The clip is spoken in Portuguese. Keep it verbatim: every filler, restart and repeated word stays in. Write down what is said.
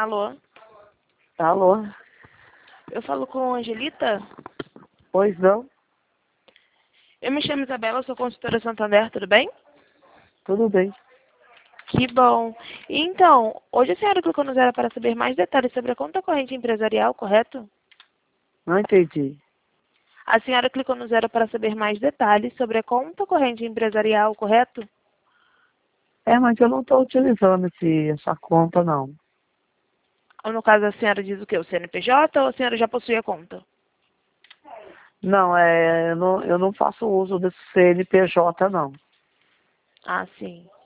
Alô? Alô? Eu falo com a Angelita? Pois não? Eu me chamo Isabela, sou consultora Santander, tudo bem? Tudo bem. Que bom. Então, hoje a senhora clicou no zero para saber mais detalhes sobre a conta corrente empresarial, correto? Não entendi. A senhora clicou no zero para saber mais detalhes sobre a conta corrente empresarial, correto? É, mas eu não estou utilizando esse, essa conta, não. Ou no caso a senhora diz o quê? O C N P J ou a senhora já possui a conta? Não, é, eu não, eu não faço uso desse C N P J, não. Ah, sim.